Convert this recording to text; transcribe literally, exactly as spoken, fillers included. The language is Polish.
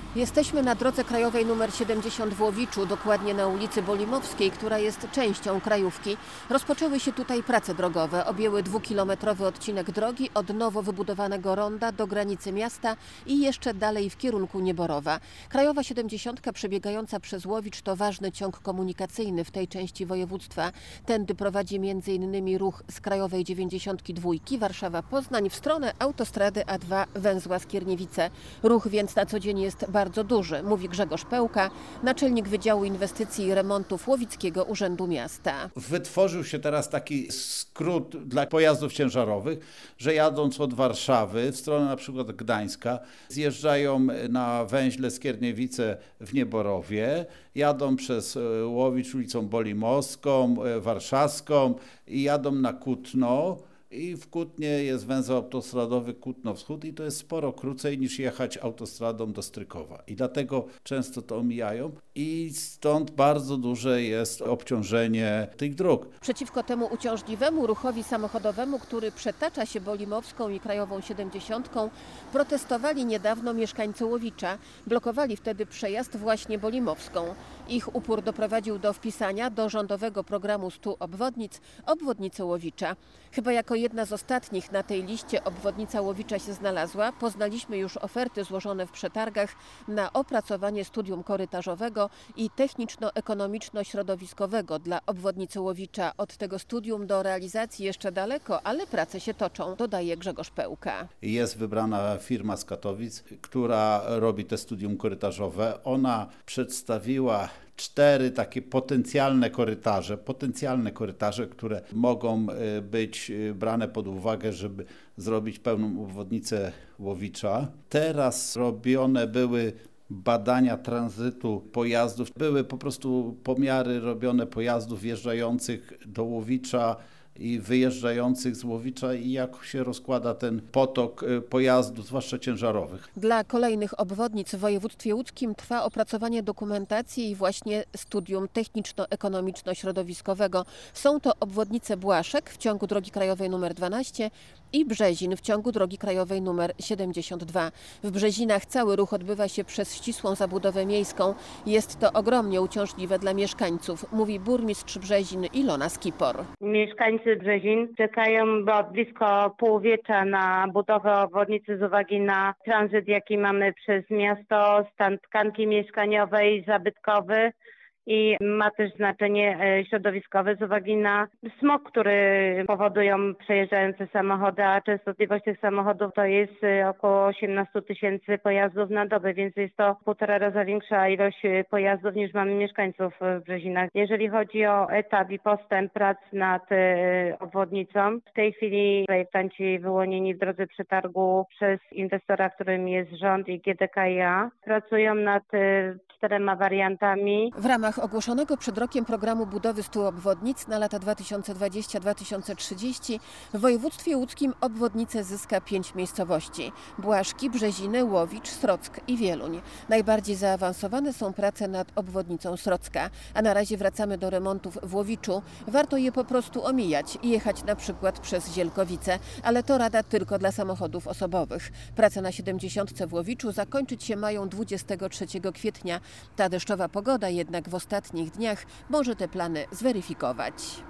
Jesteśmy na drodze krajowej nr siedemdziesiąt w Łowiczu, dokładnie na ulicy Bolimowskiej, która jest częścią krajówki. Rozpoczęły się tutaj prace drogowe. Objęły dwukilometrowy odcinek drogi od nowo wybudowanego ronda do granicy miasta i jeszcze dalej w kierunku Nieborowa. Krajowa siedemdziesiątka przebiegająca przez Łowicz to ważny ciąg komunikacyjny w tej części województwa. Tędy prowadzi między innymi ruch z krajowej dziewięćdziesiątki dwa Warszawa-Poznań w stronę autostrady A dwa węzła Skierniewice. Ruch więc na co dzień jest bardzo duży, mówi Grzegorz Pełka, naczelnik Wydziału Inwestycji i Remontów Łowickiego Urzędu Miasta. Wytworzył się teraz taki skrót dla pojazdów ciężarowych, że jadąc od Warszawy w stronę na przykład Gdańska, zjeżdżają na węźle Skierniewice w Nieborowie, jadą przez Łowicz ulicą Bolimowską, Warszawską i jadą na Kutno. I w Kutnie jest węzeł autostradowy Kutno-Wschód i to jest sporo krócej niż jechać autostradą do Strykowa. I dlatego często to omijają i stąd bardzo duże jest obciążenie tych dróg. Przeciwko temu uciążliwemu ruchowi samochodowemu, który przetacza się Bolimowską i krajową siedemdziesiątką, protestowali niedawno mieszkańcy Łowicza. Blokowali wtedy przejazd właśnie Bolimowską. Ich upór doprowadził do wpisania do rządowego programu stu obwodnic obwodnicę Łowicza. Chyba jako jedna z ostatnich na tej liście obwodnica Łowicza się znalazła. Poznaliśmy już oferty złożone w przetargach na opracowanie studium korytarzowego i techniczno-ekonomiczno-środowiskowego dla obwodnicy Łowicza. Od tego studium do realizacji jeszcze daleko, ale prace się toczą, dodaje Grzegorz Pełka. Jest wybrana firma z Katowic, która robi te studium korytarzowe. Ona przedstawiła cztery takie potencjalne korytarze, potencjalne korytarze, które mogą być brane pod uwagę, żeby zrobić pełną obwodnicę Łowicza. Teraz robione były badania tranzytu pojazdów, były po prostu pomiary robione pojazdów wjeżdżających do Łowicza i wyjeżdżających z Łowicza i jak się rozkłada ten potok pojazdów, zwłaszcza ciężarowych. Dla kolejnych obwodnic w województwie łódzkim trwa opracowanie dokumentacji i właśnie studium techniczno-ekonomiczno-środowiskowego. Są to obwodnice Błaszek w ciągu drogi krajowej nr dwanaście i Brzezin w ciągu drogi krajowej nr siedemdziesiąt dwa. W Brzezinach cały ruch odbywa się przez ścisłą zabudowę miejską. Jest to ogromnie uciążliwe dla mieszkańców, mówi burmistrz Brzezin Ilona Skipor. Mieszkańcy Brzezin czekają od blisko półwiecza na budowę obwodnicy z uwagi na tranzyt, jaki mamy przez miasto, stan tkanki mieszkaniowej, zabytkowy. I ma też znaczenie środowiskowe z uwagi na smog, który powodują przejeżdżające samochody, a częstotliwość tych samochodów to jest około osiemnaście tysięcy pojazdów na dobę, więc jest to półtora raza większa ilość pojazdów niż mamy mieszkańców w Brzezinach. Jeżeli chodzi o etap i postęp prac nad obwodnicą, w tej chwili projektanci wyłonieni w drodze przetargu przez inwestora, którym jest rząd i G D K i A, pracują nad czterema wariantami. W ramach ogłoszonego przed rokiem programu budowy stu obwodnic na lata dwa tysiące dwudziesty do dwa tysiące trzydziestego w województwie łódzkim obwodnicę zyska pięć miejscowości: Błaszki, Brzeziny, Łowicz, Srock i Wieluń. Najbardziej zaawansowane są prace nad obwodnicą Srocka, a na razie wracamy do remontów w Łowiczu. Warto je po prostu omijać i jechać na przykład przez Zielkowice, ale to rada tylko dla samochodów osobowych. Prace na siedemdziesiątce w Łowiczu zakończyć się mają dwudziestego trzeciego kwietnia. Ta deszczowa pogoda jednak w ostatnich dniach może te plany zweryfikować.